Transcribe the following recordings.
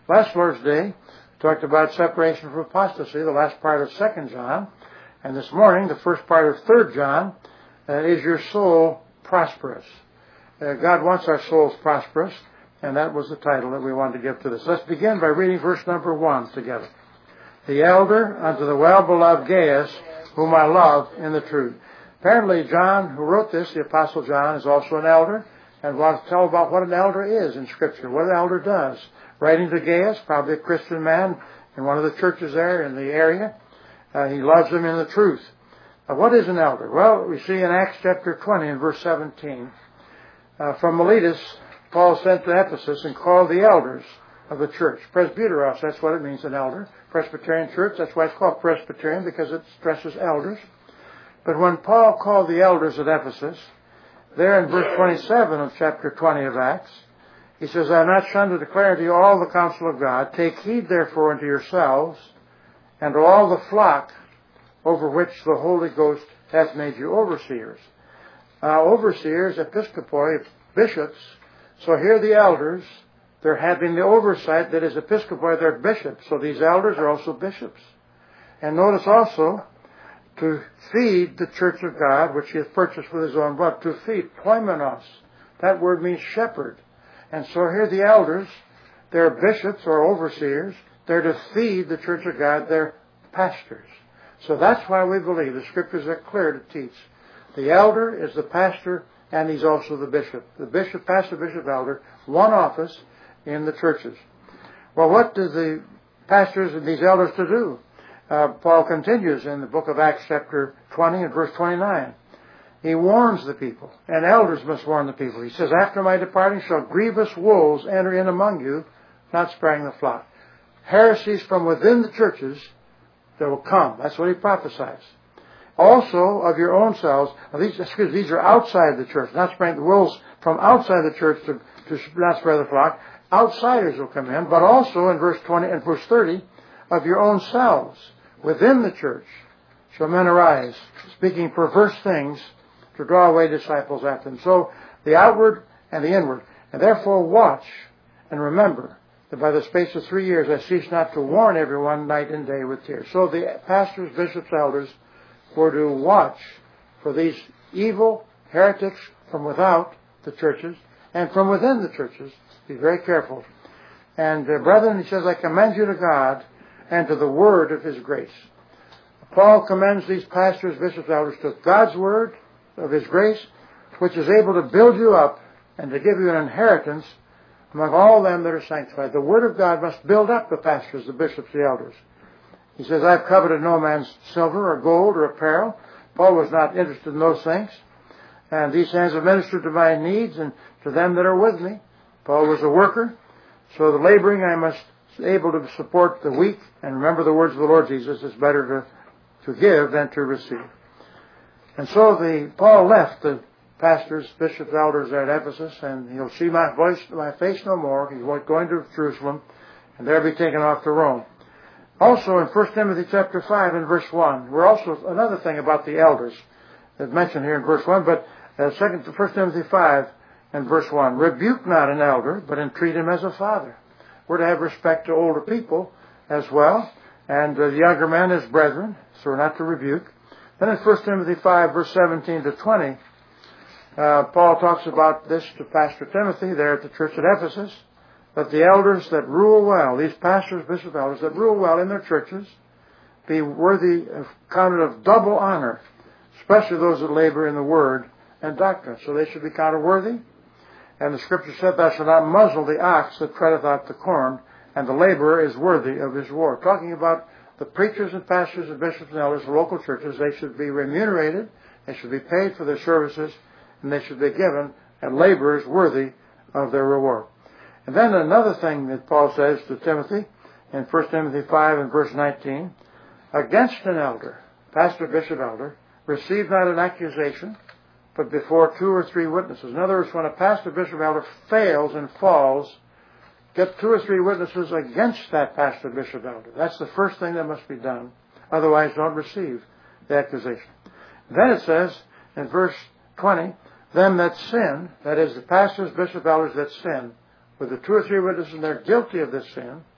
Last Lord's Day talked about separation from apostasy, the last part of 2 John. And this morning, the first part of 3 John, is your soul prosperous? God wants our souls prosperous, and that was the title that we wanted to give to this. Let's begin by reading verse number 1 together. The elder unto the well-beloved Gaius, whom I love in the truth. Apparently, John, who wrote this, the Apostle John, is also an elder, and wants to tell about what an elder is in Scripture, what an elder does. Writing to Gaius, probably a Christian man in one of the churches there in the area. He loves them in the truth. What is an elder? Well, we see in Acts chapter 20 and verse 17, from Miletus, Paul sent to Ephesus and called the elders of the church. Presbyteros, that's what it means, an elder. Presbyterian church, that's why it's called Presbyterian, because it stresses elders. But when Paul called the elders at Ephesus, there in verse 27 of chapter 20 of Acts, he says, I am not shunned to declare unto you all the counsel of God. Take heed therefore unto yourselves and to all the flock over which the Holy Ghost hath made you overseers. Overseers, episcopoi, bishops. So here the elders, they're having the oversight that is episcopoi, they're bishops. So these elders are also bishops. And notice also, to feed the church of God, which he has purchased with his own blood. To feed, poimenos. That word means shepherd. And so here the elders, they're bishops or overseers. They're to feed the church of God. They're pastors. So that's why we believe the Scriptures are clear to teach. The elder is the pastor, and he's also the bishop. The bishop, pastor, bishop, elder, one office in the churches. Well, what do the pastors and these elders to do? Paul continues in the book of Acts chapter 20 and verse 29. He warns the people, and elders must warn the people. He says, after my departing shall grievous wolves enter in among you, not sparing the flock. Heresies from within the churches that will come. That's what he prophesies. Also of your own selves, these are outside the church, not sparing the wolves from outside the church to not spare the flock. Outsiders will come in, but also in verse 20 and verse 30, of your own selves, within the church, shall men arise, speaking perverse things to draw away disciples after them. So the outward and the inward. And therefore watch and remember that by the space of 3 years I cease not to warn everyone night and day with tears. So the pastors, bishops, elders were to watch for these evil heretics from without the churches and from within the churches. Be very careful. And brethren, he says, I commend you to God and to the word of his grace. Paul commends these pastors, bishops, elders to God's word of his grace, which is able to build you up and to give you an inheritance among all them that are sanctified. The word of God must build up the pastors, the bishops, the elders. He says, I've coveted no man's silver or gold or apparel. Paul was not interested in those things. And these hands have ministered to my needs and to them that are with me. Paul was a worker. So the laboring I must be able to support the weak. And remember the words of the Lord Jesus, it's better to give than to receive. And so Paul left the pastors, bishops, elders there at Ephesus, and he'll see my face no more. He's going to Jerusalem, and there be taken off to Rome. Also in 1 Timothy chapter 5 and verse 1, we're also another thing about the elders that's mentioned here in verse 1, but 1 Timothy 5 and verse 1, rebuke not an elder, but entreat him as a father. We're to have respect to older people as well, and the younger men as brethren, so we're not to rebuke. Then in 1 Timothy 5 verse 17 to 20, Paul talks about this to Pastor Timothy there at the church at Ephesus, that the elders that rule well, these pastors, bishops, elders that rule well in their churches, be worthy of counted of double honor, especially those that labor in the word and doctrine. So they should be counted worthy. And the Scripture said, thou shalt not muzzle the ox that treadeth out the corn, and the laborer is worthy of his reward. Talking about the preachers and pastors and bishops and elders of local churches, they should be remunerated, they should be paid for their services, and they should be given and laborers worthy of their reward. And then another thing that Paul says to Timothy in 1 Timothy 5 and verse 19, against an elder, pastor, bishop, elder, receive not an accusation, but before 2 or 3 witnesses. In other words, when a pastor, bishop, elder fails and falls, get 2 or 3 witnesses against that pastor, bishop, elder. That's the first thing that must be done. Otherwise, don't receive the accusation. Then it says in verse 20, them that sin, that is the pastors, bishop, elders that sin, with the 2 or 3 witnesses, and they're guilty of this sin,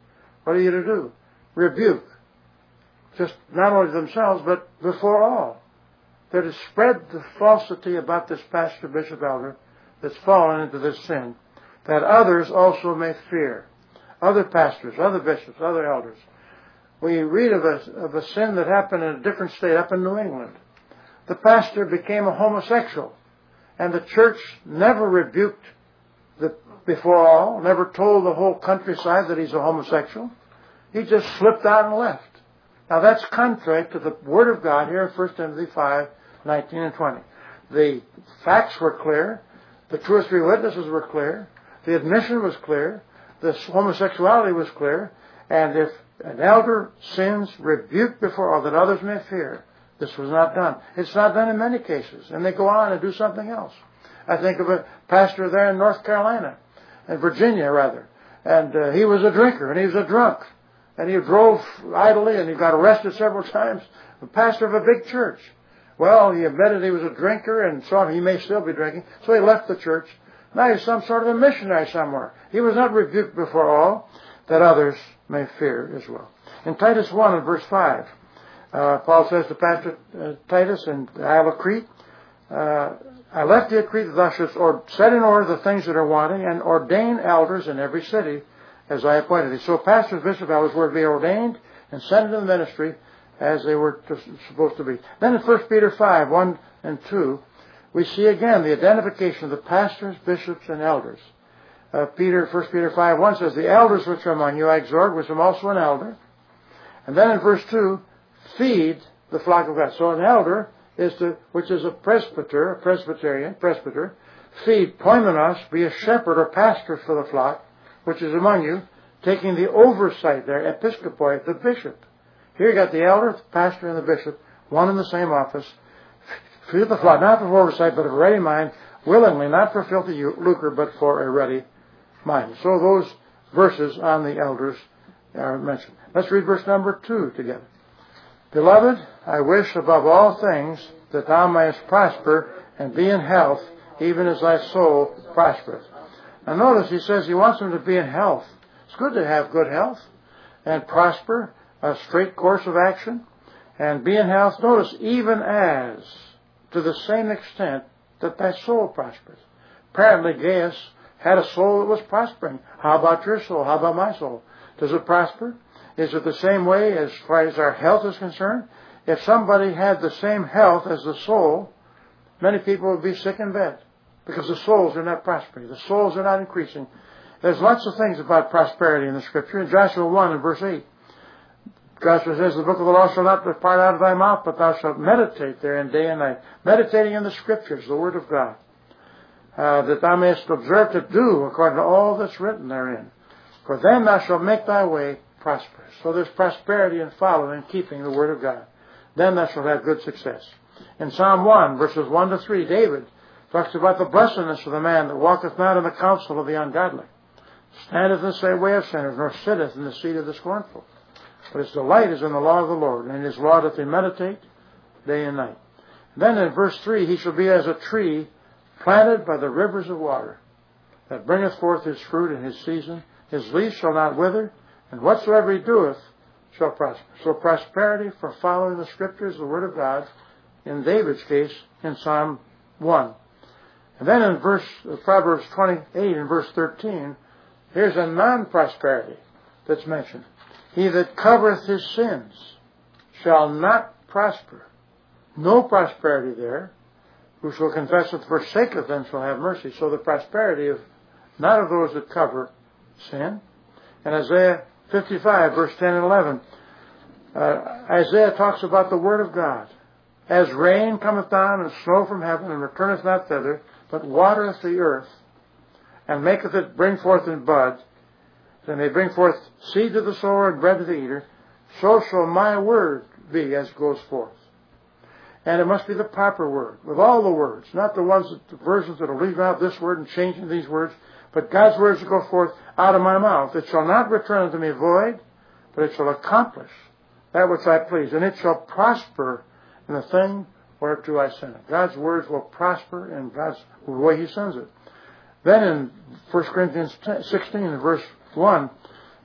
What are you to do? Rebuke. Just not only themselves, but before all. They're to spread the falsity about this pastor, bishop, elder that's fallen into this sin, that others also may fear. Other pastors, other bishops, other elders. We read of a sin that happened in a different state up in New England. The pastor became a homosexual, and the church never rebuked before all, never told the whole countryside that he's a homosexual. He just slipped out and left. Now that's contrary to the Word of God here in 1 Timothy 5:19 and 20. The facts were clear. The 2 or 3 witnesses were clear. The admission was clear. The homosexuality was clear. And if an elder sins, rebuke before all that others may fear. This was not done. It's not done in many cases. And they go on and do something else. I think of a pastor there in North Carolina, in Virginia rather. And he was a drinker and he was a drunk. And he drove idly and he got arrested several times. The pastor of a big church. Well, he admitted he was a drinker and so he may still be drinking. So he left the church. Now he's some sort of a missionary somewhere. He was not rebuked before all, that others may fear as well. In Titus 1 and verse 5, Paul says to Pastor Titus in the Isle of Crete, I left thee at Crete that thou shouldst set in order the things that are wanting and ordain elders in every city as I appointed thee. So pastors, bishops, elders were to be ordained and sent into the ministry as they were supposed to be. Then in 1 Peter 5, 1 and 2, we see again the identification of the pastors, bishops, and elders. 1 Peter 5, 1 says, the elders which are among you I exhort, which am also an elder. And then in verse 2, feed the flock of God. So an elder which is a presbyter, feed, poimenos, be a shepherd or pastor for the flock, which is among you, taking the oversight there, episcopoi, the bishop. Here you got the elder, the pastor, and the bishop, one in the same office. Feed the flock, not for oversight, but of a ready mind, willingly, not for filthy lucre, but for a ready mind. So those verses on the elders are mentioned. Let's read verse number 2 together. Beloved, I wish above all things that thou mayest prosper and be in health, even as thy soul prospereth. Now notice he says he wants them to be in health. It's good to have good health and prosper, a straight course of action, and be in health. Notice, even as, to the same extent that thy soul prospers. Apparently Gaius had a soul that was prospering. How about your soul? How about my soul? Does it prosper? Is it the same way as far as our health is concerned? If somebody had the same health as the soul, many people would be sick in bed because the souls are not prospering. The souls are not increasing. There's lots of things about prosperity in the Scripture. In Joshua 1 and verse 8, Joshua says, the book of the law shall not depart out of thy mouth, but thou shalt meditate therein day and night. Meditating in the Scriptures, the Word of God, that thou mayest observe to do according to all that's written therein. For then thou shalt make thy way prosperous. So there's prosperity in following and keeping the Word of God. Then thou shalt have good success. In Psalm 1, verses 1 to 3, David talks about the blessedness of the man that walketh not in the counsel of the ungodly, standeth in the same way of sinners, nor sitteth in the seat of the scornful. But his delight is in the law of the Lord, and in his law doth he meditate day and night. And then in verse 3, he shall be as a tree planted by the rivers of water, that bringeth forth his fruit in his season. His leaf shall not wither, and whatsoever he doeth shall prosper. So prosperity for following the Scriptures, the Word of God, in David's case, in Psalm 1. And then in Proverbs 28 and verse 13, here's a non-prosperity that's mentioned. He that covereth his sins shall not prosper. No prosperity there. Who shall confess and forsaketh them shall have mercy. So the prosperity of not of those that cover sin. And Isaiah 55, verse 10 and 11, Isaiah talks about the Word of God. As rain cometh down and snow from heaven, and returneth not thither, but watereth the earth, and maketh it bring forth in bud, that may bring forth seed to the sower and bread to the eater, so shall my word be as it goes forth. And it must be the proper word, with all the words, not the versions that are leaving out this word and changing these words, but God's words that go forth out of my mouth. It shall not return unto me void, but it shall accomplish that which I please, and it shall prosper in the thing whereto I send it. God's words will prosper in God's the way He sends it. Then in 1 Corinthians 16, verse 1,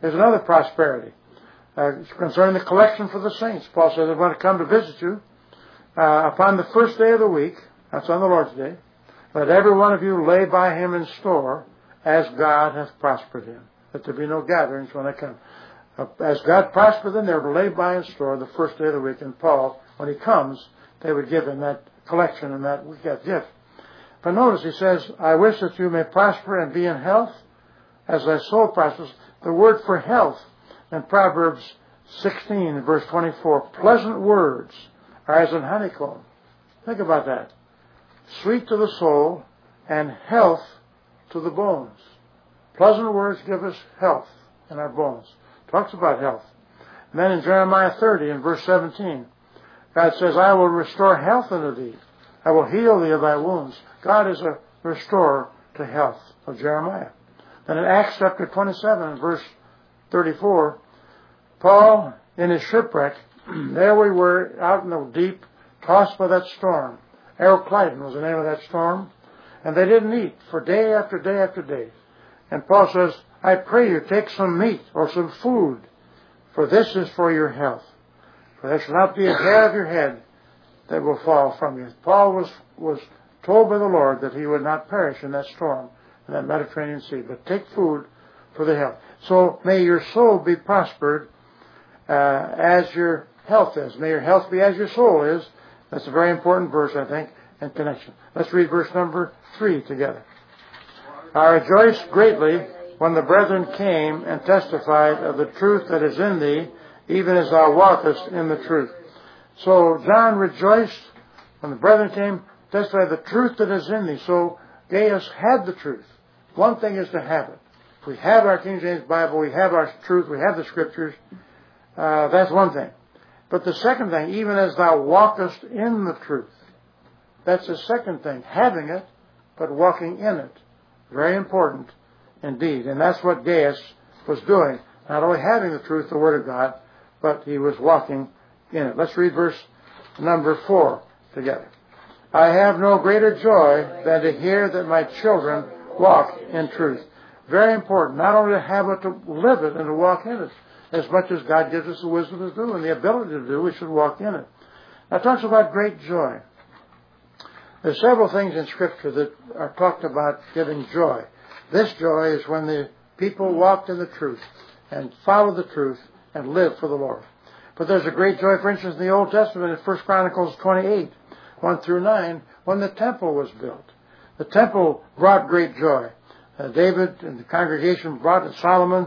There's another prosperity concerning the collection for the saints. Paul says, I want to come to visit you upon the first day of the week. That's on the Lord's Day. Let every one of you lay by him in store as God hath prospered him. That there be no gatherings when I come. As God prospered them, they were to lay by in store the first day of the week. And Paul, when he comes, they would give him that collection and that gift. But notice he says, I wish that you may prosper and be in health as thy soul prospers. The word for health in Proverbs 16, verse 24, pleasant words are as an honeycomb. Think about that. Sweet to the soul and health to the bones. Pleasant words give us health in our bones. Talks about health. And then in Jeremiah 30, in verse 17, God says, I will restore health unto thee. I will heal thee of thy wounds. God is a restorer to health of Jeremiah. Then in Acts chapter 27, verse 34, Paul, in his shipwreck, there we were out in the deep, tossed by that storm. Euroclydon was the name of that storm. And they didn't eat for day after day after day. And Paul says, I pray you, take some meat or some food, for this is for your health. For there shall not be a hair of your head that will fall from you. Paul was told by the Lord that he would not perish in that storm, in that Mediterranean Sea, but take food for the health. So may your soul be prospered as your health is. May your health be as your soul is. That's a very important verse, I think, in connection. Let's read verse number 3 together. I rejoiced greatly when the brethren came and testified of the truth that is in thee, even as thou walkest in the truth. So John rejoiced when the brethren came, testified the truth that is in thee. So Gaius had the truth. One thing is to have it. If we have our King James Bible, we have our truth, we have the Scriptures, that's one thing. But the second thing, even as thou walkest in the truth, that's the second thing, having it, but walking in it. Very important indeed. And that's what Gaius was doing. Not only having the truth, the Word of God, but he was walking in it. Let's read verse number 4 together. I have no greater joy than to hear that my children walk in truth. Very important. Not only to have it, to live it and to walk in it. As much as God gives us the wisdom to do and the ability to do, we should walk in it. Now it talks about great joy. There's several things in Scripture that are talked about giving joy. This joy is when the people walked in the truth and followed the truth and lived for the Lord. But there's a great joy, for instance, in the Old Testament in 1 Chronicles 28, 1 through 9, when the temple was built. The temple brought great joy. David and the congregation brought it. Solomon,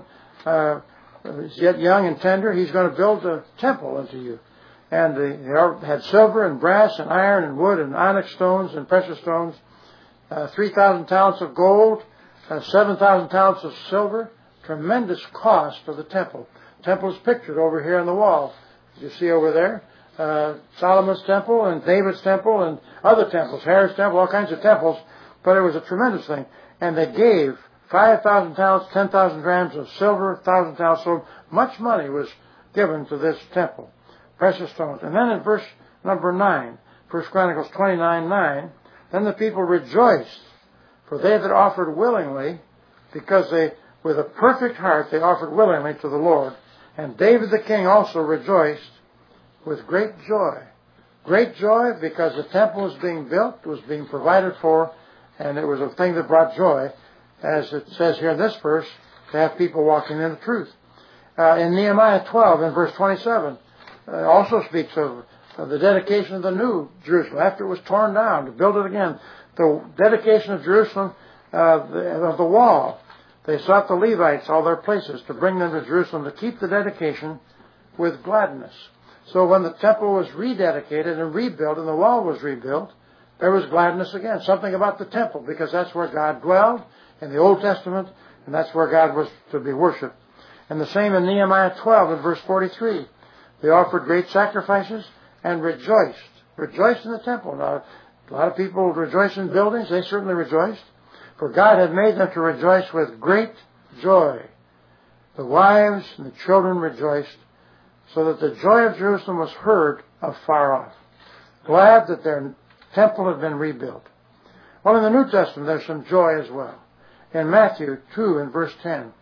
is yet young and tender. He's going to build a temple unto you. And they had silver and brass and iron and wood and onyx stones and precious stones, 3,000 talents of gold, 7,000 talents of silver. Tremendous cost of the temple. The temple is pictured over here on the wall. You see over there, Solomon's temple and David's temple and other temples, Herod's temple, all kinds of temples. But it was a tremendous thing. And they gave 5,000 talents, 10,000 grams of silver, 1,000 talents of silver. Much money was given to this temple. Precious stones. And then in verse number 9, 1 Chronicles 29:9, then the people rejoiced, for they that offered willingly, because they, with a perfect heart, they offered willingly to the Lord. And David the king also rejoiced with great joy. Great joy because the temple was being built, was being provided for, and it was a thing that brought joy, as it says here in this verse, to have people walking in the truth. In Nehemiah 12, in verse 27, also speaks of the dedication of the new Jerusalem after it was torn down to build it again. The dedication of Jerusalem, of the wall. They sought the Levites, all their places, to bring them to Jerusalem to keep the dedication with gladness. So when the temple was rededicated and rebuilt and the wall was rebuilt, there was gladness again. Something about the temple, because that's where God dwelled in the Old Testament, and that's where God was to be worshipped. And the same in Nehemiah 12 and verse 43. They offered great sacrifices and rejoiced. Rejoiced in the temple. Now, a lot of people rejoice in buildings. They certainly rejoiced. For God had made them to rejoice with great joy. The wives and the children rejoiced, so that the joy of Jerusalem was heard afar off. Glad that their temple had been rebuilt. Well, in the New Testament, there's some joy as well. In Matthew 2 and verse 10,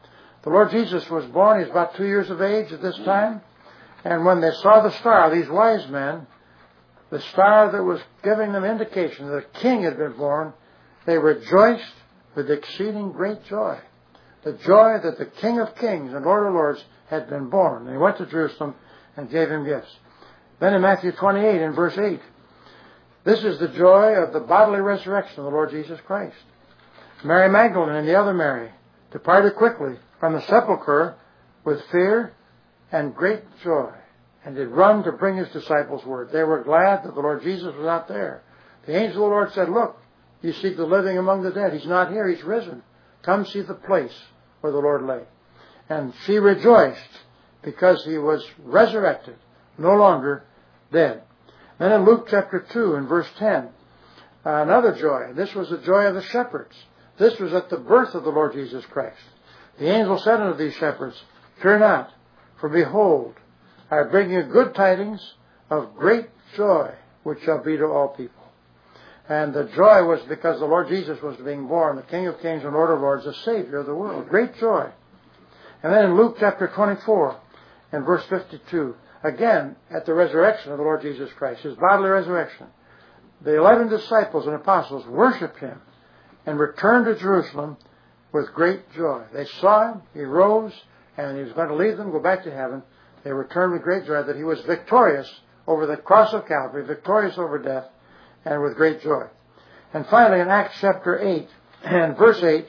The Lord Jesus was born. He was about 2 years of age at this time. And when they saw the star, these wise men, the star that was giving them indication that a king had been born, they rejoiced with exceeding great joy. The joy that the King of Kings and Lord of Lords had been born. They went to Jerusalem and gave him gifts. Then in Matthew 28 in verse 8, this is the joy of the bodily resurrection of the Lord Jesus Christ. Mary Magdalene and the other Mary departed quickly from the sepulchre with fear and great joy, and did run to bring his disciples word. They were glad that the Lord Jesus was not there. The angel of the Lord said, look, you seek the living among the dead. He's not here. He's risen. Come see the place where the Lord lay. And she rejoiced because he was resurrected, no longer dead. Then in Luke chapter 2 and verse 10, another joy. This was the joy of the shepherds. This was at the birth of the Lord Jesus Christ. The angel said unto these shepherds, fear not, for behold, I bring you good tidings of great joy, which shall be to all people. And the joy was because the Lord Jesus was being born, the King of Kings and Lord of Lords, the Savior of the world. Great joy. And then in Luke chapter 24 and verse 52, again, at the resurrection of the Lord Jesus Christ, his bodily resurrection, the 11 disciples and apostles worshiped him and returned to Jerusalem with great joy. They saw him, he rose, and he was going to leave them, go back to heaven. They returned with great joy that he was victorious over the cross of Calvary, victorious over death, and with great joy. And finally, in Acts chapter 8 and verse 8,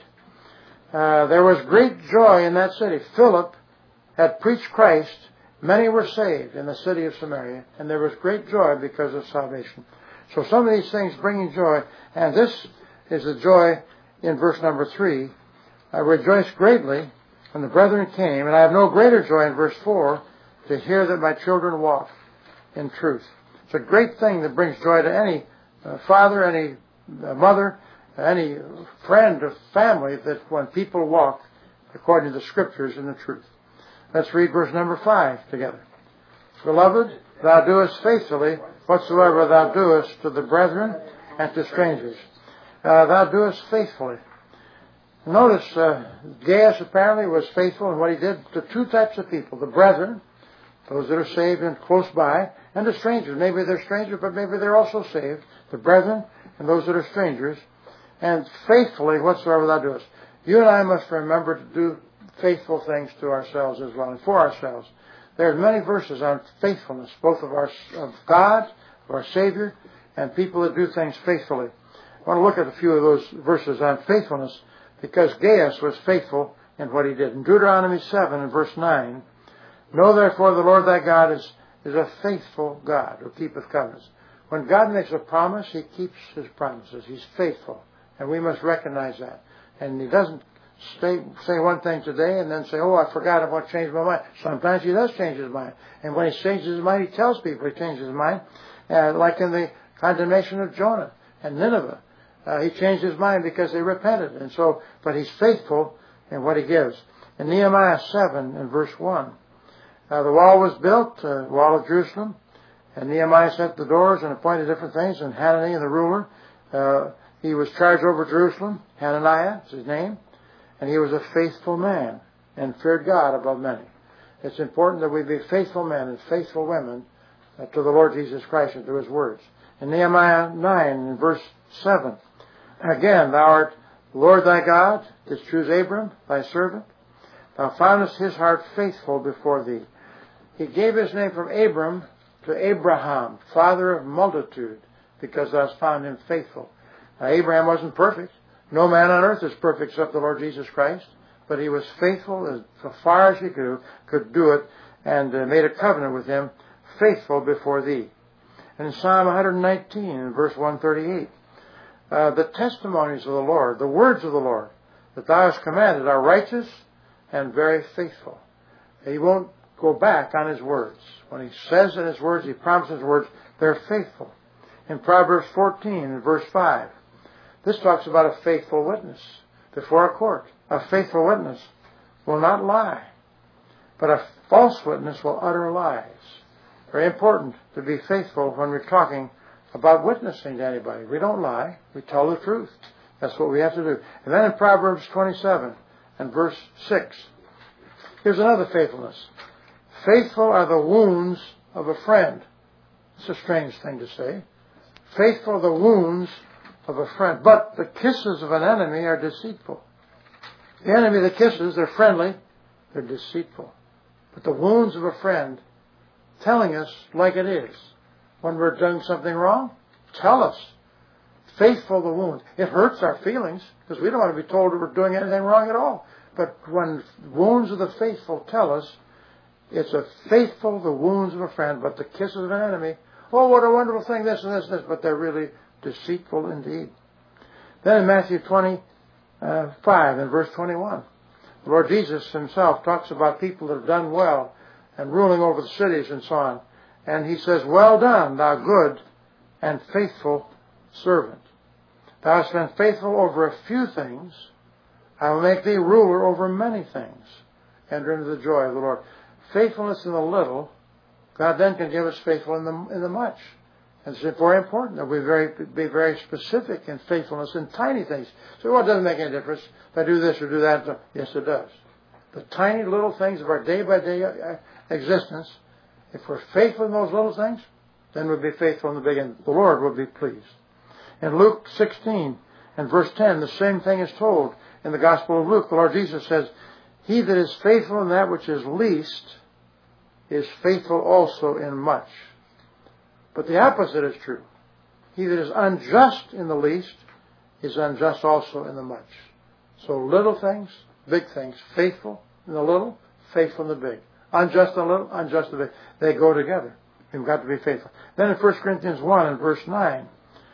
there was great joy in that city. Philip had preached Christ. Many were saved in the city of Samaria, and there was great joy because of salvation. So some of these things bringing joy, and this is the joy in verse number 3. I rejoiced greatly when the brethren came, and I have no greater joy in verse 4, to hear that my children walk in truth. It's a great thing that brings joy to any father, any mother, any friend or family, that when people walk according to the Scriptures and the truth. Let's read verse number 5 together. Beloved, thou doest faithfully whatsoever thou doest to the brethren and to strangers. Thou doest faithfully. Notice, Gaius apparently was faithful in what he did to two types of people. The brethren, those that are saved and close by, and the strangers. Maybe they're strangers, but maybe they're also saved. The brethren and those that are strangers. And faithfully whatsoever thou doest. You and I must remember to do faithful things to ourselves as well, and for ourselves. There are many verses on faithfulness, both of God, of our Savior, and people that do things faithfully. I want to look at a few of those verses on faithfulness, because Gaius was faithful in what he did. In Deuteronomy 7 and verse 9, know therefore the Lord thy God is a faithful God who keepeth covenants. When God makes a promise, he keeps his promises. He's faithful. And we must recognize that. And he doesn't say one thing today and then say, oh, I forgot about changed my mind. Sometimes he does change his mind. And when he changes his mind, he tells people he changes his mind. Like in the condemnation of Jonah and Nineveh. He changed his mind because they repented. And so, but he's faithful in what he gives. In Nehemiah 7 and verse 1, the wall was built, the wall of Jerusalem, and Nehemiah set the doors and appointed different things, and Hananiah, the ruler, he was charged over Jerusalem. Hananiah is his name, and he was a faithful man and feared God above many. It's important that we be faithful men and faithful women to the Lord Jesus Christ and to his words. In Nehemiah 9 and verse 7, again, thou art the Lord thy God, didst choose Abram, thy servant. Thou foundest his heart faithful before thee. He gave his name from Abram to Abraham, father of multitude, because thou hast found him faithful. Now, Abraham wasn't perfect. No man on earth is perfect except the Lord Jesus Christ. But he was faithful as far as he could do it, and made a covenant with him, faithful before thee. And in Psalm 119, verse 138, the testimonies of the Lord, the words of the Lord, that thou hast commanded are righteous and very faithful. He won't go back on his words. When he says in his words, he promises his words, they're faithful. In Proverbs 14 and verse 5, this talks about a faithful witness before a court. A faithful witness will not lie, but a false witness will utter lies. Very important to be faithful when we're talking about witnessing to anybody. We don't lie. We tell the truth. That's what we have to do. And then in Proverbs 27 and verse 6, Here's another faithfulness. Faithful are the wounds of a friend. It's a strange thing to say. Faithful are the wounds of a friend. But the kisses of an enemy are deceitful. The enemy that kisses, they're friendly, they're deceitful. But the wounds of a friend, telling us like it is. When we're doing something wrong, tell us. Faithful the wounds. It hurts our feelings, because we don't want to be told that we're doing anything wrong at all. But when wounds of the faithful tell us, it's a faithful, the wounds of a friend, but the kisses of an enemy, oh, what a wonderful thing, this and this and this, but they're really deceitful indeed. Then in Matthew 25 and verse 21, the Lord Jesus himself talks about people that have done well and ruling over the cities and so on. And he says, well done, thou good and faithful servant. Thou hast been faithful over a few things. I will make thee ruler over many things. Enter into the joy of the Lord. Faithfulness in the little, God then can give us faithful in the much. And it's very important that we be very specific in faithfulness in tiny things. So, well, it doesn't make any difference if I do this or do that. Yes, it does. The tiny little things of our day-by-day existence, if we're faithful in those little things, then we'll be faithful in the big, and the Lord will be pleased. In Luke 16 and verse 10, the same thing is told in the Gospel of Luke. The Lord Jesus says, he that is faithful in that which is least is faithful also in much. But the opposite is true. He that is unjust in the least is unjust also in the much. So little things, big things, faithful in the little, faithful in the big. Unjust in the little, unjust in the big. They go together. We've got to be faithful. Then in 1 Corinthians 1 and verse 9,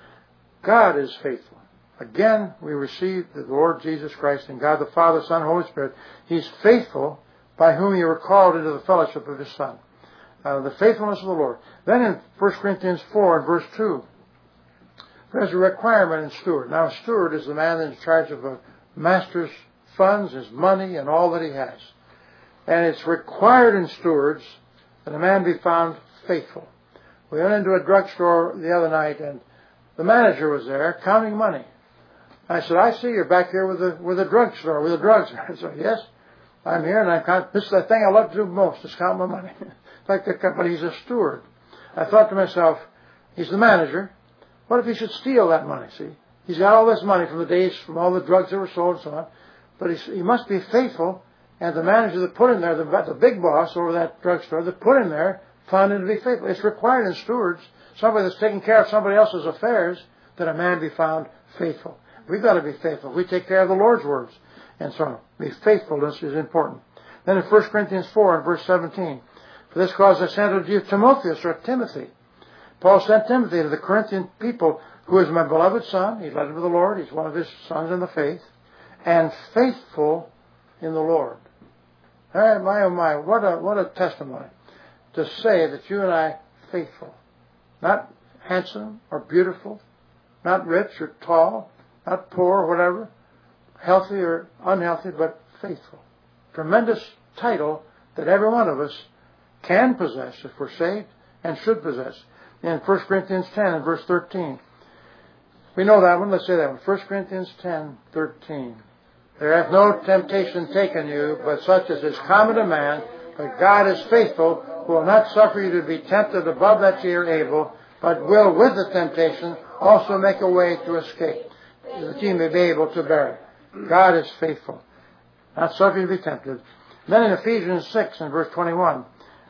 God is faithful. Again, we receive the Lord Jesus Christ and God the Father, Son, Holy Spirit. He's faithful by whom you were called into the fellowship of His Son. The faithfulness of the Lord. Then in 1 Corinthians 4 and verse 2, there's a requirement in steward. Now a steward is the man in charge of a master's funds, his money, and all that he has. And it's required in stewards that a man be found faithful. We went into a drugstore the other night, and the manager was there counting money. I said, I see you're back here with the drugstore, with the drugs. I said, yes, I'm here, and this is the thing I love to do most, is count my money. Like the company, he's a steward. I thought to myself, he's the manager. What if he should steal that money, see? He's got all this money from the days, from all the drugs that were sold and so on. But he must be faithful, and the manager that put him there, the big boss over that drugstore that put him there, found him to be faithful. It's required in stewards, somebody that's taking care of somebody else's affairs, that a man be found faithful. We've got to be faithful. We take care of the Lord's words. And so, faithfulness is important. Then in 1 Corinthians 4 and verse 17, for this cause I sent unto you Timotheus, or Timothy. Paul sent Timothy to the Corinthian people, who is my beloved son. He led him to the Lord. He's one of his sons in the faith. And faithful in the Lord. My, oh my, what a testimony. To say that you and I faithful. Not handsome or beautiful. Not rich or tall. Not poor or whatever. Healthy or unhealthy, but faithful. Tremendous title that every one of us can possess if we're saved, and should possess. In 1 Corinthians 10 and verse 13. We know that one. Let's say that one. 1 Corinthians 10, 13. There hath no temptation taken you, but such as is common to man. But God is faithful, who will not suffer you to be tempted above that ye are able, but will with the temptation also make a way to escape, that ye may be able to bear it. God is faithful. Not suffer you to be tempted. Then in Ephesians 6 and verse 21,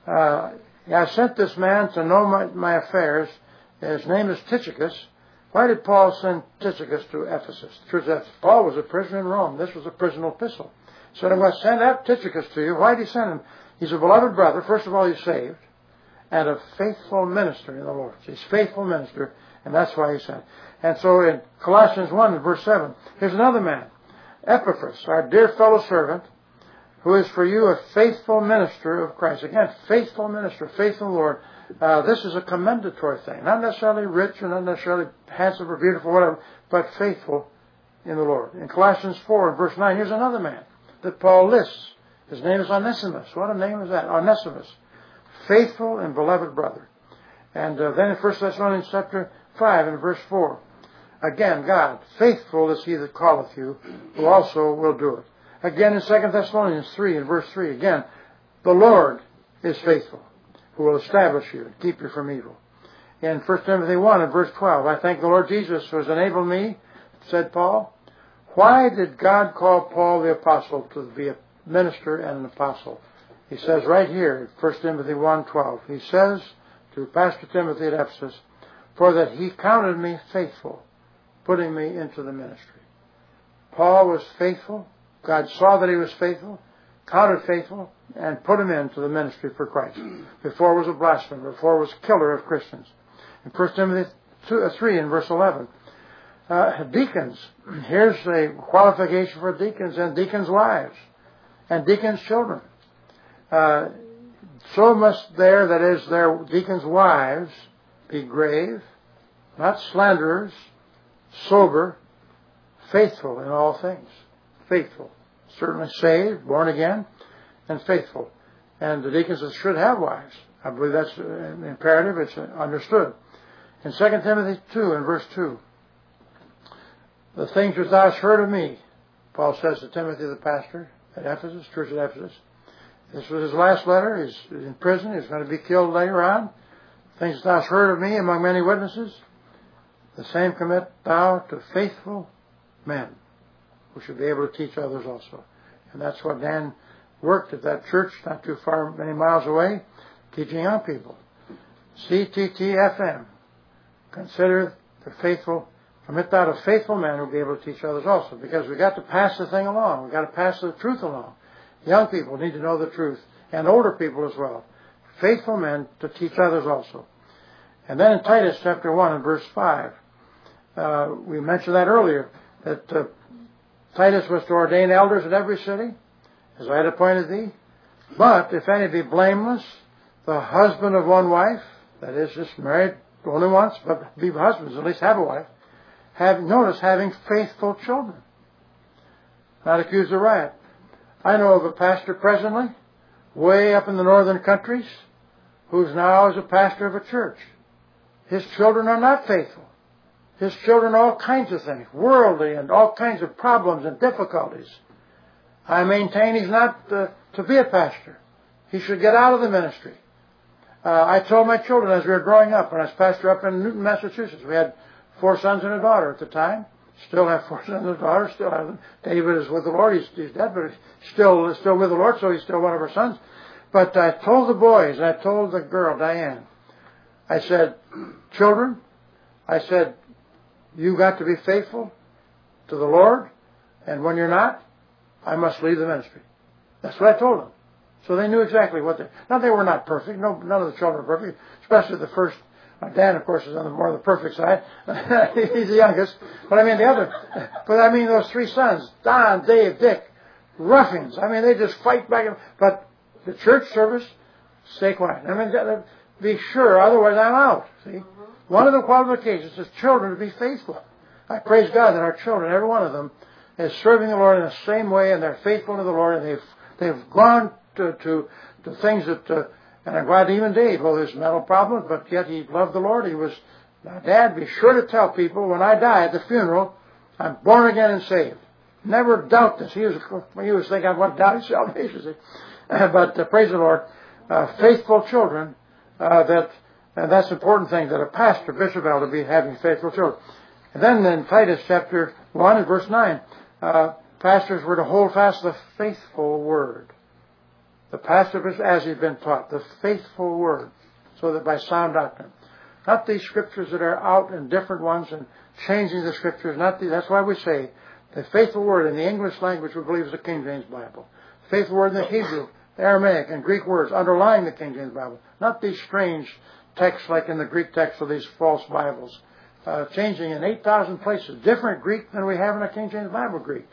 I sent this man to know my affairs. His name is Tychicus. Why did Paul send Tychicus to Ephesus? Paul was a prisoner in Rome. This was a prison epistle. So I'm going to send out Tychicus to you. Why did he send him? He's a beloved brother. First of all, he's saved. And a faithful minister in the Lord. He's a faithful minister. And that's why he sent. And so in Colossians 1 and verse 7, here's another man. Epaphras, our dear fellow servant, who is for you a faithful minister of Christ. Again, faithful minister, faithful in the Lord. This is a commendatory thing. Not necessarily rich or not necessarily handsome or beautiful, whatever, but faithful in the Lord. In Colossians 4 and verse 9, here's another man that Paul lists. His name is Onesimus. What a name is that? Onesimus. Faithful and beloved brother. And then in 1 Thessalonians chapter 5 and verse 4, again, God, faithful is he that calleth you, who also will do it. Again in 2 Thessalonians 3 and verse 3, again, the Lord is faithful, who will establish you and keep you from evil. In 1 Timothy 1 and verse 12, I thank the Lord Jesus who has enabled me, said Paul. Why did God call Paul the apostle to be a minister and an apostle? He says right here, 1 Timothy 1:12, he says to Pastor Timothy at Ephesus, for that he counted me faithful, putting me into the ministry. Paul was faithful. God saw that he was faithful, counted faithful, and put him into the ministry for Christ. Before was a blasphemer, before was a killer of Christians. In 1 Timothy 3 and verse 11, deacons. Here's a qualification for deacons and deacons' wives and deacons' children. So must their deacons' wives be grave, not slanderers, sober, faithful in all things. Faithful. Certainly saved, born again, and faithful. And the deacons should have wives. I believe that's imperative. It's understood. In 2 Timothy 2 and verse 2, the things which thou hast heard of me, Paul says to Timothy the pastor at Ephesus, church at Ephesus. This was his last letter. He's in prison. He's going to be killed later on. Things that thou hast heard of me among many witnesses, the same commit thou to faithful men who should be able to teach others also. And that's what Dan worked at that church not too far, many miles away, teaching young people. CTTFM. Consider the faithful, commit thou to faithful men who will be able to teach others also. Because we've got to pass the thing along. We've got to pass the truth along. Young people need to know the truth, and older people as well. Faithful men to teach others also. And then in Titus chapter 1 and verse 5, we mentioned that earlier, that Titus was to ordain elders in every city, as I had appointed thee. But if any be blameless, the husband of one wife, that is, just married only once, but be husbands, at least have a wife, notice having faithful children, not accused of riot. I know of a pastor presently, way up in the northern countries, who's now is a pastor of a church. His children are not faithful. His children are all kinds of things, worldly and all kinds of problems and difficulties. I maintain he's not to be a pastor. He should get out of the ministry. I told my children as we were growing up, when I was pastor up in Newton, Massachusetts, we had 4 sons and a daughter at the time. Still have 4 sons and a daughter. Still have them. David is with the Lord. He's dead, but he's still with the Lord, so he's still one of our sons. But I told the boys, I told the girl, Diane, I said, children, I said, you got to be faithful to the Lord, and when you're not, I must leave the ministry. That's what I told them. So they knew exactly what they... Now, they were not perfect. No, none of the children were perfect, especially the first. Dan, of course, is on the more the perfect side. He's the youngest. But I mean those 3 sons, Don, Dave, Dick, ruffians. I mean, they just fight back. But the church service, stay quiet. I mean, be sure, otherwise I'm out. See? One of the qualifications is children to be faithful. I praise God that our children, every one of them, is serving the Lord in the same way, and they're faithful to the Lord, and they've gone to things that, and I'm glad even Dave, well, there's mental problems, but yet he loved the Lord. He was, Dad, be sure to tell people when I die at the funeral, I'm born again and saved. Never doubt this. He was thinking, I want to doubt his salvation. But praise the Lord, faithful children, and that's an important thing, that a pastor, bishop, ought to be having faithful children. And then in Titus chapter 1 and verse 9, pastors were to hold fast the faithful word. The pastor, as he's been taught, the faithful word, so that by sound doctrine. Not these scriptures that are out in different ones and changing the scriptures. That's why we say the faithful word in the English language we believe is the King James Bible. Faithful word in the Hebrew, the Aramaic, and Greek words underlying the King James Bible. Not these strange texts like in the Greek text of these false Bibles. Changing in 8,000 places. Different Greek than we have in the King James Bible Greek.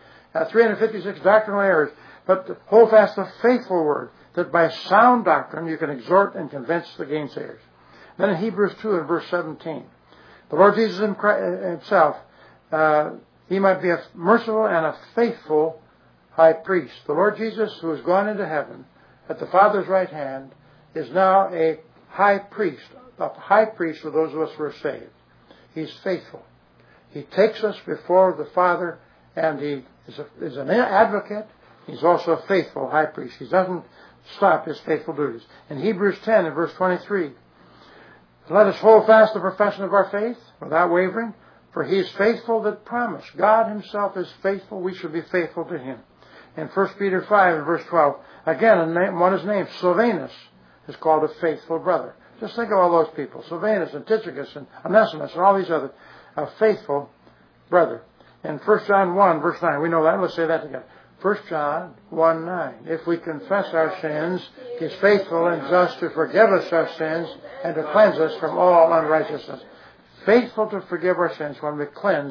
356 doctrinal errors. But hold fast the faithful word, that by sound doctrine you can exhort and convince the gainsayers. Then in Hebrews 2 and verse 17, the Lord Jesus himself, he might be a merciful and a faithful high priest. The Lord Jesus, who has gone into heaven at the Father's right hand, is now a high priest for those of us who are saved. He's faithful. He takes us before the Father, and he is an advocate. He's also a faithful high priest. He doesn't stop his faithful duties. In Hebrews 10 and verse 23, let us hold fast the profession of our faith without wavering, for he is faithful that promised. God himself is faithful. We should be faithful to him. In 1 Peter 5 and verse 12, again, one is named Silvanus, is called a faithful brother. Just think of all those people, Silvanus and Tychicus and Onesimus and all these other, a faithful brother. In 1 John 1 verse 9, we know that. Let's say that together. 1 John 1:9. If we confess our sins, he is faithful and just to forgive us our sins and to cleanse us from all unrighteousness. Faithful to forgive our sins when we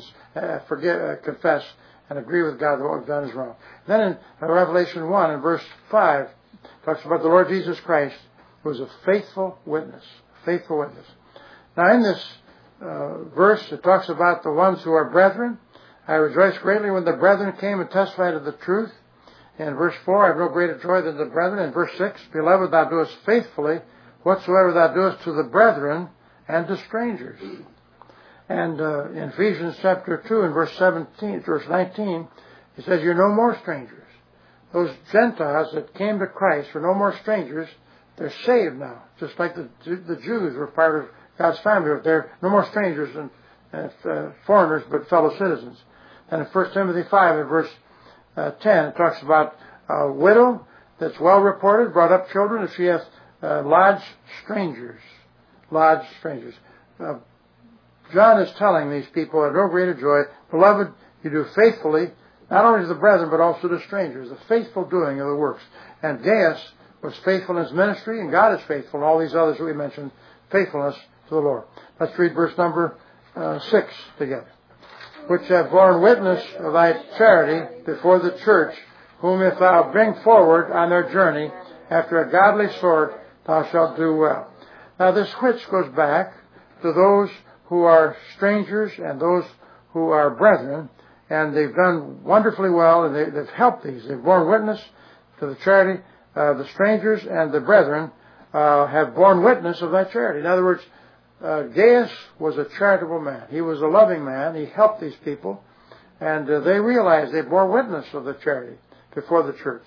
confess and agree with God that what we've done is wrong. Then in Revelation 1 and verse 5, talks about the Lord Jesus Christ, who is a faithful witness. Faithful witness. Now in this verse, it talks about the ones who are brethren. I rejoiced greatly when the brethren came and testified of the truth. In verse 4, I have no greater joy than the brethren. In verse 6, beloved, thou doest faithfully whatsoever thou doest to the brethren and to strangers. And in Ephesians chapter 2 and verse 19, he says, you're no more strangers. Those Gentiles that came to Christ were no more strangers. They're saved now. Just like the Jews were part of God's family. They're no more strangers and foreigners, but fellow citizens. And in 1 Timothy 5 and verse 10, it talks about a widow that's well reported, brought up children, if she hath lodged strangers. Lodged strangers. John is telling these people, at no greater joy, beloved, you do faithfully, not only to the brethren, but also to strangers, the faithful doing of the works. And Gaius was faithful in his ministry, and God is faithful in all these others that we mentioned, faithfulness to the Lord. Let's read verse number 6 together. Which have borne witness of thy charity before the church, whom if thou bring forward on their journey after a godly sort, thou shalt do well. Now this which goes back to those who are strangers and those who are brethren, and they've done wonderfully well, and they've helped these. They've borne witness to the charity. The strangers and the brethren have borne witness of that charity. In other words, Gaius was a charitable man. He was a loving man. He helped these people, and they realized they bore witness of the charity before the church.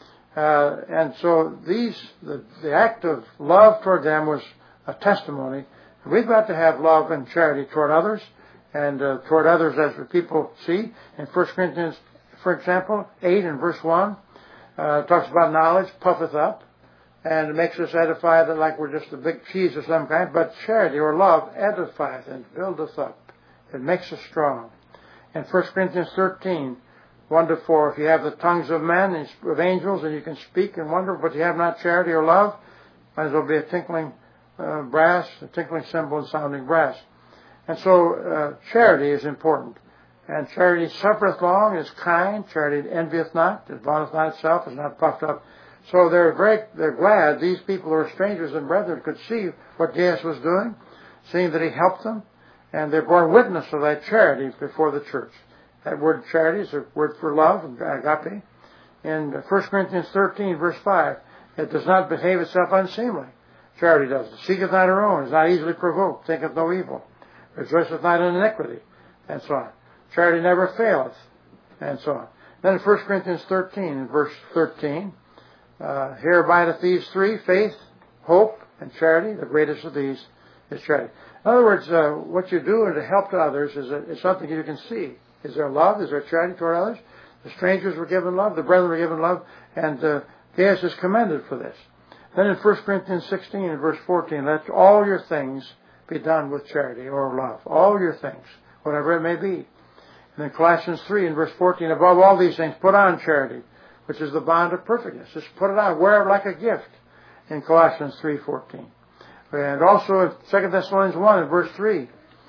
And so the act of love toward them was a testimony. We've got to have love and charity toward others, and toward others as the people see. In 1 Corinthians, for example, 8 and verse 1, talks about knowledge puffeth up, and it makes us edify that like we're just a big cheese of some kind, but charity or love edifieth and buildeth up. It makes us strong. In 1 Corinthians 13, 1-4, if you have the tongues of men and of angels, and you can speak and wonder, but you have not charity or love, might as well be a tinkling brass, a tinkling cymbal and sounding brass. And so charity is important. And charity suffereth long, is kind. Charity envieth not, it vaunteth not itself, is not puffed up. So they're glad these people who are strangers and brethren could see what Gaius was doing, seeing that he helped them, and they bore witness of that charity before the church. That word charity is a word for love, agape. In 1 Corinthians 13, verse 5, it does not behave itself unseemly. Charity does. It seeketh not her own, is not easily provoked, thinketh no evil, rejoiceth not in iniquity, and so on. Charity never faileth, and so on. Then in 1 Corinthians 13, in verse 13, here abideth these three, faith, hope, and charity. The greatest of these is charity. In other words, what you do to help to others is something you can see. Is there love? Is there charity toward others? The strangers were given love. The brethren were given love. And Gaius is commended for this. Then in 1 Corinthians 16 and verse 14, let all your things be done with charity or love. All your things, whatever it may be. And then Colossians 3 and verse 14, above all these things, put on charity, which is the bond of perfectness. Just put it on, wear it like a gift in Colossians 3:14. And also in 2 Thessalonians 1 and verse 3,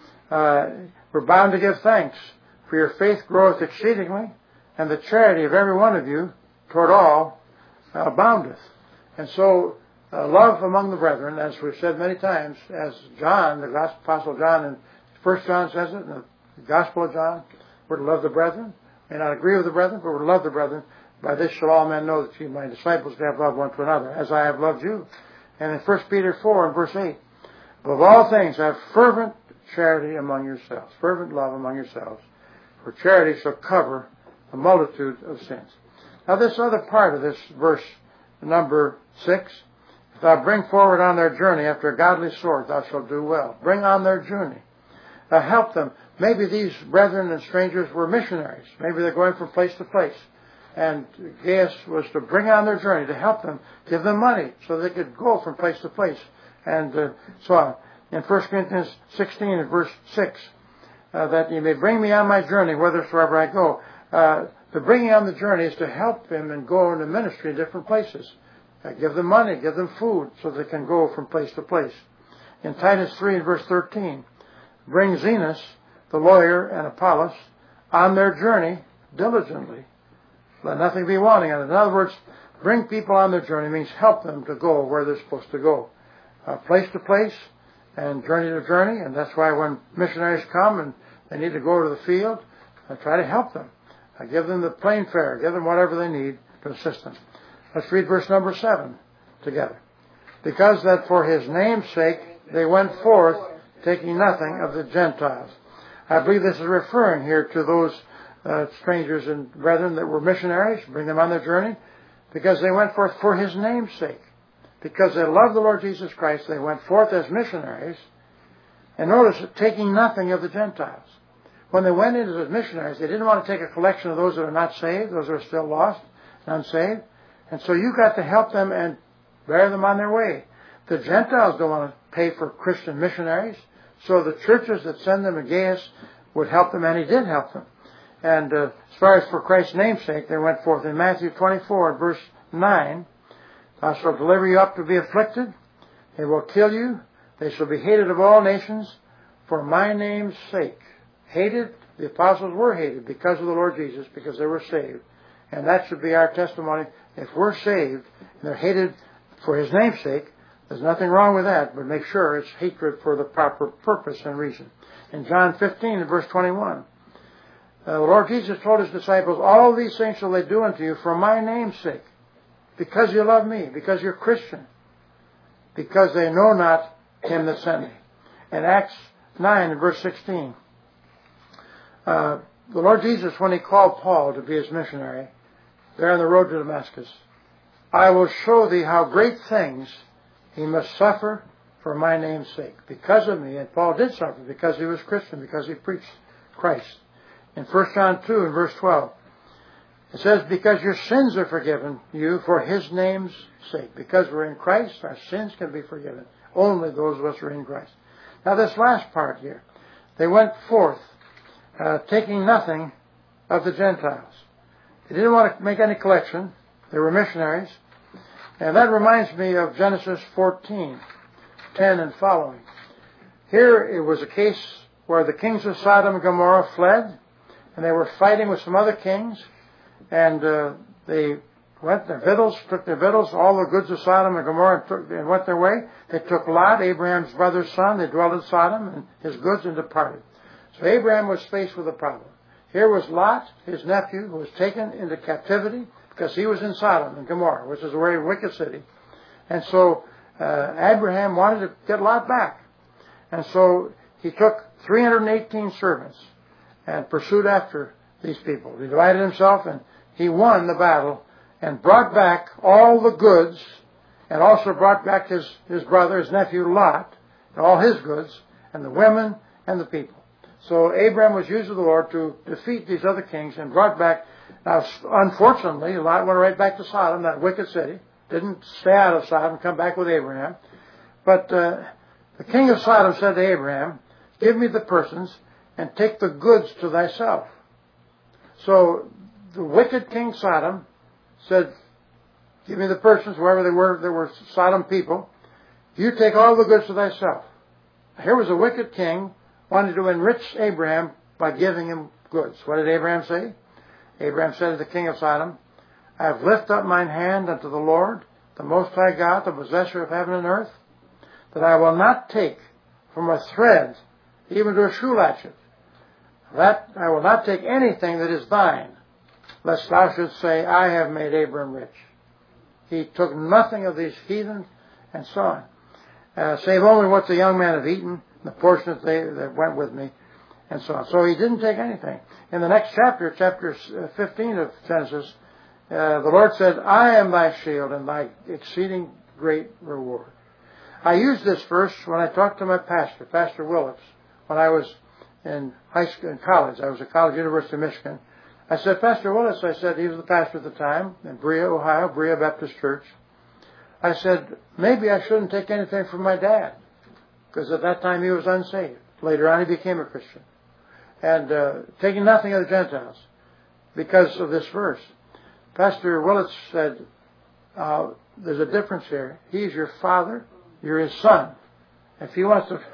we're bound to give thanks, for your faith groweth exceedingly, and the charity of every one of you toward all aboundeth. And so love among the brethren, as we've said many times, as John, the Apostle John, in 1 John says it, in the Gospel of John, we're to love the brethren. May not agree with the brethren, but we're to love the brethren. By this shall all men know that ye my disciples, to have love one to another, as I have loved you. And in 1 Peter 4 and verse 8, above all things have fervent charity among yourselves, fervent love among yourselves, for charity shall cover a multitude of sins. Now this other part of this verse, number 6, if thou bring forward on their journey after a godly sort, thou shalt do well. Bring on their journey. Help them. Maybe these brethren and strangers were missionaries. Maybe they're going from place to place. And Gaius was to bring on their journey, to help them, give them money so they could go from place to place, and so on. In 1 Corinthians 16 and verse 6, that ye may bring me on my journey whithersoever I go. The bringing on the journey is to help them and go into ministry in different places. Give them money, give them food so they can go from place to place. In Titus 3 and verse 13, bring Zenas, the lawyer, and Apollos on their journey diligently. Let nothing be wanting on it. In other words, bring people on their journey means help them to go where they're supposed to go. Place to place and journey to journey. And that's why when missionaries come and they need to go to the field, I try to help them. I give them the plane fare, give them whatever they need to assist them. Let's read verse number 7 together. Because that for his name's sake they went forth, taking nothing of the Gentiles. I believe this is referring here to those strangers and brethren that were missionaries, bring them on their journey, because they went forth for his name's sake. Because they loved the Lord Jesus Christ, they went forth as missionaries. And notice, taking nothing of the Gentiles. When they went in as missionaries, they didn't want to take a collection of those that are not saved, those that are still lost and unsaved. And so you got to help them and bear them on their way. The Gentiles don't want to pay for Christian missionaries, so the churches that send them to Gaius would help them, and he did help them. And as far as for Christ's name's sake, they went forth. In Matthew 24, verse 9, thou shalt deliver you up to be afflicted. They will kill you. They shall be hated of all nations for my name's sake. Hated, the apostles were hated because of the Lord Jesus, because they were saved. And that should be our testimony. If we're saved and they're hated for his name's sake, there's nothing wrong with that, but make sure it's hatred for the proper purpose and reason. In John 15 and verse 21, the Lord Jesus told his disciples, all these things shall they do unto you for my name's sake, because you love me, because you're Christian, because they know not him that sent me. In Acts 9 and verse 16, the Lord Jesus, when he called Paul to be his missionary, there on the road to Damascus, I will show thee how great things he must suffer for my name's sake, because of me. And Paul did suffer because he was Christian, because he preached Christ. In 1 John 2 and verse 12, it says, because your sins are forgiven you for his name's sake. Because we're in Christ, our sins can be forgiven. Only those of us who are in Christ. Now this last part here, they went forth, taking nothing of the Gentiles. They didn't want to make any collection. They were missionaries. And that reminds me of Genesis 14, 10 and following. Here it was a case where the kings of Sodom and Gomorrah fled, and they were fighting with some other kings, and they went their victuals, took their victuals, all the goods of Sodom and Gomorrah, and went their way. They took Lot, Abraham's brother's son. They dwelt in Sodom, and his goods, and departed. So Abraham was faced with a problem. Here was Lot, his nephew, who was taken into captivity because he was in Sodom and Gomorrah, which is a very wicked city. And so Abraham wanted to get Lot back. And so he took 318 servants and pursued after these people. He divided himself, and he won the battle and brought back all the goods, and also brought back his brother, his nephew Lot, and all his goods, and the women and the people. So Abraham was used of the Lord to defeat these other kings and brought back. Now, unfortunately, Lot went right back to Sodom, that wicked city. Didn't stay out of Sodom, come back with Abraham. But the king of Sodom said to Abraham, give me the persons and take the goods to thyself. So the wicked king Sodom said, give me the persons, whoever they were Sodom people. You take all the goods to thyself. Here was a wicked king wanted to enrich Abraham by giving him goods. What did Abraham say? Abraham said to the king of Sodom, I have lifted up mine hand unto the Lord, the Most High God, the possessor of heaven and earth, that I will not take from a thread, even to a shoe latchet, that I will not take anything that is thine, lest thou shouldst say, I have made Abraham rich. He took nothing of these heathen and so on, save only what the young men have eaten, the portion that went with me, and so on. So he didn't take anything. In the next chapter, chapter 15 of Genesis, The Lord said, I am thy shield and thy exceeding great reward. I used this verse when I talked to my pastor, Pastor Willis, when I was in high school and college. I was at college, University of Michigan. I said, Pastor Willis, I said, he was the pastor at the time in Berea, Ohio, Berea Baptist Church. I said, maybe I shouldn't take anything from my dad, because at that time he was unsaved. Later on he became a Christian. And taking nothing of the Gentiles because of this verse. Pastor Willis said, there's a difference here. He's your father, you're his son. If he wants to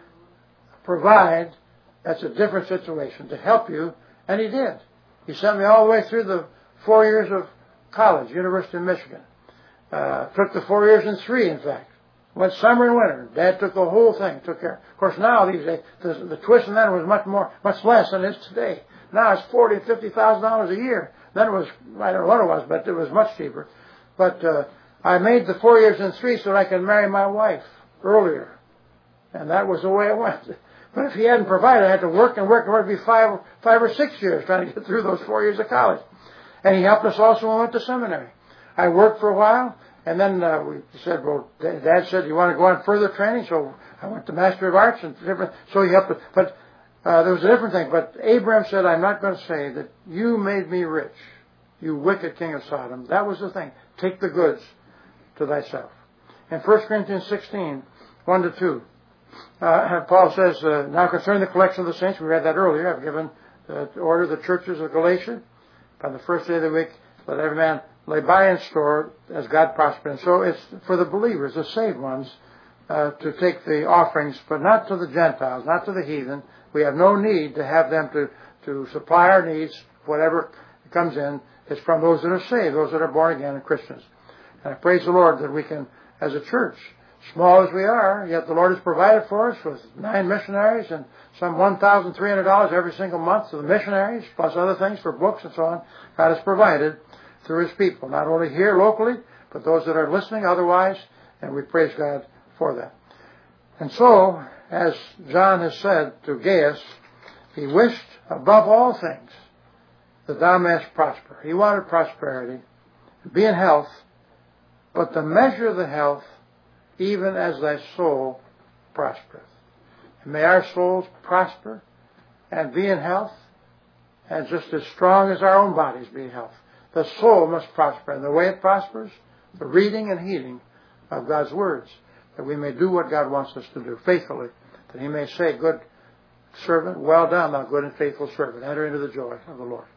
provide, that's a different situation, to help you, and he did. He sent me all the way through the 4 years of college, University of Michigan. Took the 4 years in 3, in fact. Went summer and winter. Dad took the whole thing, took care. Of course, now these days, the tuition then was much less than it is today. Now it's $40,000 and $50,000 a year. Then it was, I don't know what it was, but it was much cheaper. But I made the 4 years in 3 so that I could marry my wife earlier. And that was the way it went. But if he hadn't provided, I had to work and work and work. It'd be 5 or 6 years trying to get through those 4 years of college. And he helped us also when we went to seminary. I worked for a while, and then we said, well, Dad said, you want to go on further training? So I went to Master of Arts, and so he helped us. But there was a different thing. But Abraham said, I'm not going to say that you made me rich, you wicked king of Sodom. That was the thing. Take the goods to thyself. In 1 Corinthians 16, 1-2, Paul says, now concerning the collection of the saints, we read that earlier, I've given the order of the churches of Galatia. By the first day of the week, let every man lay by in store as God prosper. And so it's for the believers, the saved ones, to take the offerings, but not to the Gentiles, not to the heathen. We have no need to have them to supply our needs. Whatever comes in is from those that are saved, those that are born again and Christians. And I praise the Lord that we can, as a church, small as we are, yet the Lord has provided for us with 9 missionaries and some $1,300 every single month to the missionaries, plus other things for books and so on. God has provided through His people, not only here locally, but those that are listening otherwise, and we praise God for that. And so, as John has said to Gaius, he wished above all things that thou mayest prosper. He wanted prosperity, be in health, but the measure of the health, even as thy soul prospereth. And may our souls prosper and be in health, and just as strong as our own bodies be in health. The soul must prosper, and the way it prospers, the reading and heeding of God's words, that we may do what God wants us to do faithfully, that He may say, good servant, well done, thou good and faithful servant. Enter into the joy of the Lord.